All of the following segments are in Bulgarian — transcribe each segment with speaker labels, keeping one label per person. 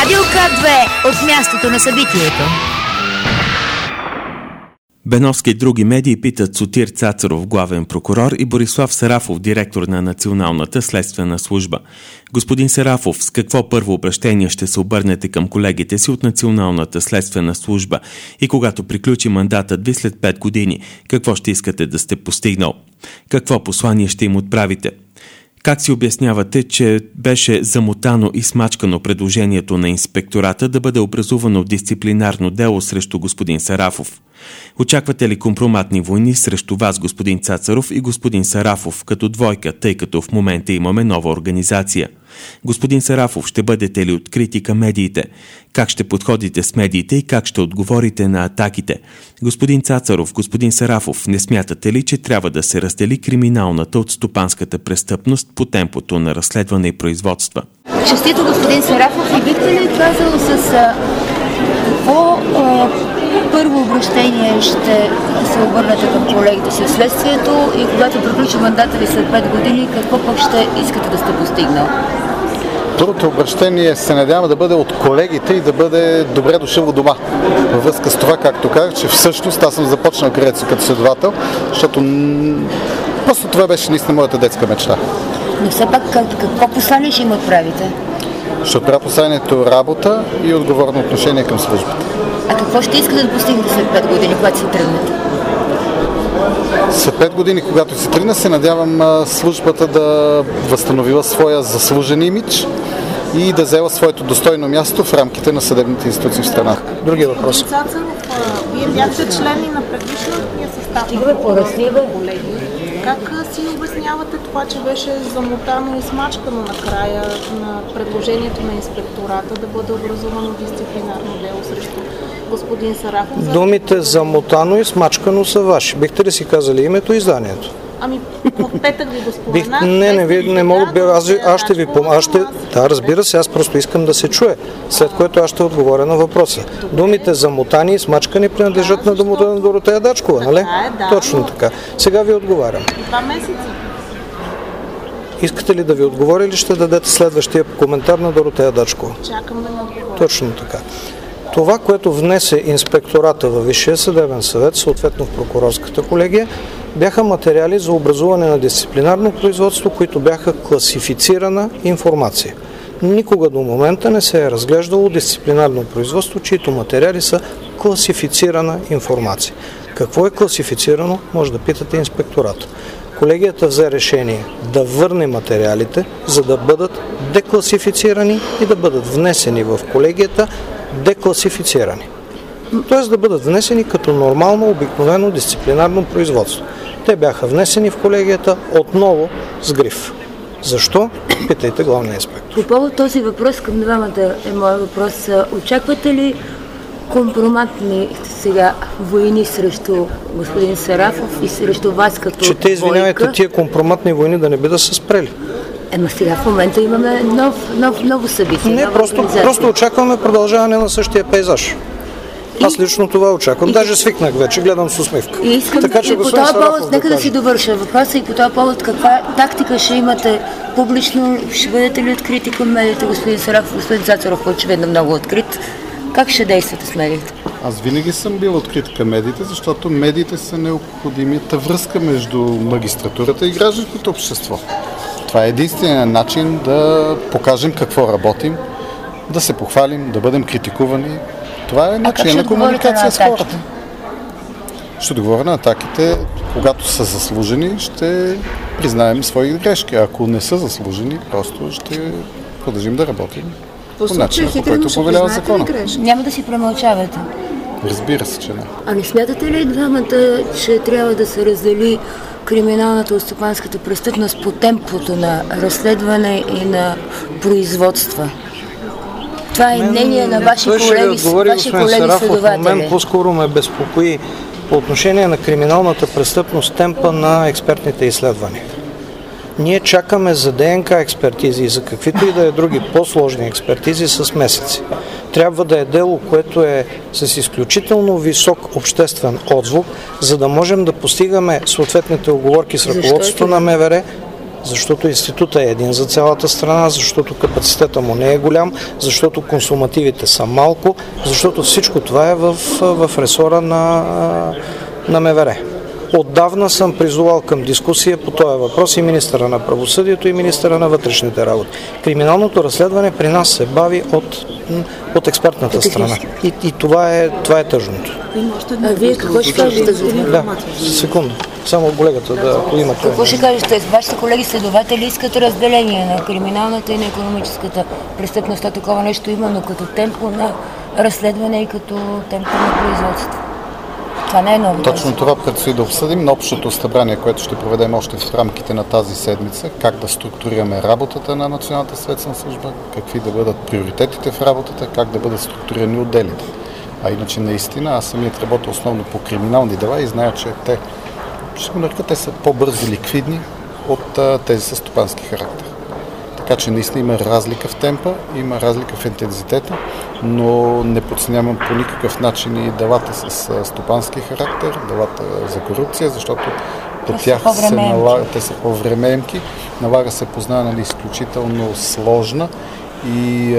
Speaker 1: Радио К2 от мястото на събитието.
Speaker 2: Беновски и други медии питат Сотир Цацаров, главен прокурор, и Борислав Сарафов, директор на Националната следствена служба. Господин Сарафов, с какво първо обращение ще се обърнете към колегите си от Националната следствена служба и когато приключи мандатът ви след 5 години, какво ще искате да сте постигнал? Какво послание ще им отправите? Как си обяснявате, че беше замотано и смачкано предложението на инспектората да бъде образувано дисциплинарно дело срещу господин Сарафов? Очаквате ли компроматни войни срещу вас, господин Цацаров и господин Сарафов, като двойка, тъй като в момента имаме нова организация? Господин Сарафов, ще бъдете ли открити към медиите? Как ще подходите с медиите и как ще отговорите на атаките? Господин Цацаров, господин Сарафов, не смятате ли, че трябва да се раздели криминалната от стопанската престъпност по темпото на разследване и производства?
Speaker 1: Честито, господин Сарафов, и бихте ли казал с какво първо обращение ще се обърнете към колегите си в следствието и когато приключи мандата ви след 5 години, какво пък ще искате да сте постигнал?
Speaker 3: Първото обращение се надяваме да бъде от колегите и да бъде добре дошъл у дома. Във връзка с това, както казах, че всъщност аз съм започнал кариерата си като следовател, защото просто това беше наистина моята детска мечта.
Speaker 1: Но все пак какво послание ще им отправите?
Speaker 3: Ще отправя посланието работа и отговорно отношение към службата.
Speaker 1: А какво ще искате да постигнете след 5 години, когато си тръгнете?
Speaker 3: След 5 години, когато си тръгна, се надявам службата да възстановила своя заслужен имидж и да взела своето достойно място в рамките на съдебните институции в страната. Други въпроси.
Speaker 4: Вие бяхте члени на предишния състав на колеги. Как си обяснявате това, че беше замотано и смачкано накрая на предложението на инспектората да бъде образувано дисциплинарно дело срещу господин Сарафов?
Speaker 5: Думите замотано и смачкано са ваши. Бихте ли си казали името и изданието?
Speaker 4: Ами, в петък ви го споменах.
Speaker 5: Вие не мога. Аз ще ви помогна. Да, разбира се, аз просто искам да се чуе, след което аз ще отговоря на въпроса. Думите замотани и смачкани принадлежат на Доротея Дачкова, нали?
Speaker 4: Да.
Speaker 5: Точно така. Сега ви отговарям.
Speaker 4: 2 месеца.
Speaker 5: Искате ли да ви отговоря или ще дадете следващия коментар на Доротея Дачкова?
Speaker 4: Чакам да ме отговоря.
Speaker 5: Точно така. Това, което внесе инспектората във Висшия съдебен съвет, съответно в прокурорската колегия, бяха материали за образуване на дисциплинарно производство, които бяха класифицирана информация. Никога до момента не се е разглеждало дисциплинарно производство, чието материали са класифицирана информация. Какво е класифицирано, може да питате инспектората. Колегията взе решение да върне материалите, за да бъдат декласифицирани и да бъдат внесени в колегията декласифицирани. Т.е. да бъдат внесени като нормално, обикновено дисциплинарно производство. Те бяха внесени в колегията отново с гриф. Защо? Питайте главния инспектор.
Speaker 1: По повод този въпрос към двамата е моят въпрос. Очаквате ли компроматни сега войни срещу господин Сарафов и срещу вас като
Speaker 5: че те, извинявайте, тия компроматни войни да не би да са спрели?
Speaker 1: Сега в момента имаме ново събитие.
Speaker 5: Не, просто очакваме продължаване на същия пейзаж. Аз лично това очаквам. Даже свикнах вече, гледам с усмивка.
Speaker 1: И искам
Speaker 5: така, че
Speaker 1: по този повод, нека да си довърша въпроса и по този повод каква тактика ще имате публично, ще бъдете ли открити към медиите, господин Сарафов, господин Цацаров, очевидно много открит. Как ще действате с медиите?
Speaker 3: Аз винаги съм бил открит към медиите, защото медиите са необходимата връзка между магистратурата и гражданското общество. Това е единственият начин да покажем какво работим, да се похвалим, да бъдем критикувани. Това е начин на комуникация с хората. Ще отговоря на атаките, когато са заслужени, ще признаем свои грешки. Ако не са заслужени, просто ще продължим да работим по начина, по който повелява закона.
Speaker 1: Няма да си премълчавате.
Speaker 3: Разбира се, че не.
Speaker 1: А не смятате ли двамата, че трябва да се раздели криминалната от стопанската престъпност по темпото на разследване и на производства? Това е мнение на ваши колеги следователи.
Speaker 5: В момент по-скоро ме безпокои по отношение на криминалната престъпност темпа на експертните изследвания. Ние чакаме за ДНК експертизи и за каквито и да е други по-сложни експертизи с месеци. Трябва да е дело, което е с изключително висок обществен отзвук, за да можем да постигаме съответните оговорки с ръководството на МВР, защото институтът е един за цялата страна, защото капацитета му не е голям, защото консумативите са малко, защото всичко това е в ресора на МВР. Отдавна съм призовал към дискусия по този въпрос и министъра на правосъдието, и министъра на вътрешните работи. Криминалното разследване при нас се бави от експертната страна. И това е тъжното.
Speaker 1: А вие какво ще кажете за информация?
Speaker 5: Секунда. Само колегата ако имате.
Speaker 1: Какво ще кажете? Вашите колеги следователи искат разделение на криминалната и на икономическата престъпност. Такова нещо има, но като темпо на разследване и като темпо на производство. Това не е ново.
Speaker 3: Точно това предстои да обсъдим на общото събрание, което ще проведем още в рамките на тази седмица, как да структурираме работата на Националната следствена служба, какви да бъдат приоритетите в работата, как да бъдат структурирани отделите. А иначе наистина аз самият работя основно по криминални дела и зная, че те са по-бързо ликвидни от тези със стопански характер. Така че наистина има разлика в темпа, има разлика в интензитета, но не подценявам по никакъв начин и делата с стопански характер, делата за корупция, защото по тях те са по-времеемки, налага се познаване изключително сложна и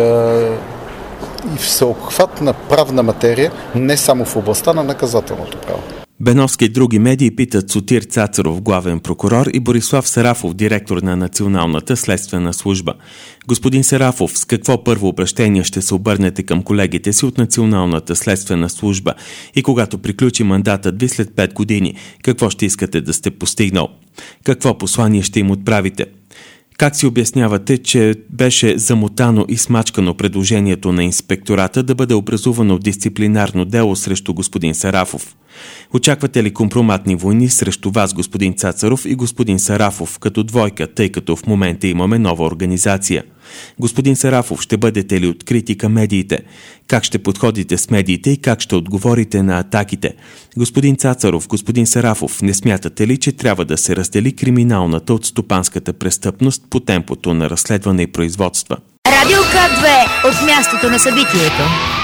Speaker 3: всеобхватна правна материя, не само в областта на наказателното право.
Speaker 2: Беновски и други медии питат Сотир Цацаров, главен прокурор, и Борислав Сарафов, директор на Националната следствена служба. Господин Сарафов, с какво първо обращение ще се обърнете към колегите си от Националната следствена служба и когато приключи мандатът ви след 5 години, какво ще искате да сте постигнал? Какво послание ще им отправите? Как си обяснявате, че беше замотано и смачкано предложението на инспектората да бъде образувано дисциплинарно дело срещу господин Сарафов? Очаквате ли компроматни войни срещу вас, господин Цацаров, и господин Сарафов като двойка, тъй като в момента имаме нова организация? Господин Сарафов, ще бъдете ли открити към медиите? Как ще подходите с медиите и как ще отговорите на атаките? Господин Цацаров, господин Сарафов, не смятате ли, че трябва да се раздели криминалната от стопанската престъпност по темпото на разследване и производства?
Speaker 1: Радио К2 от мястото на събитието.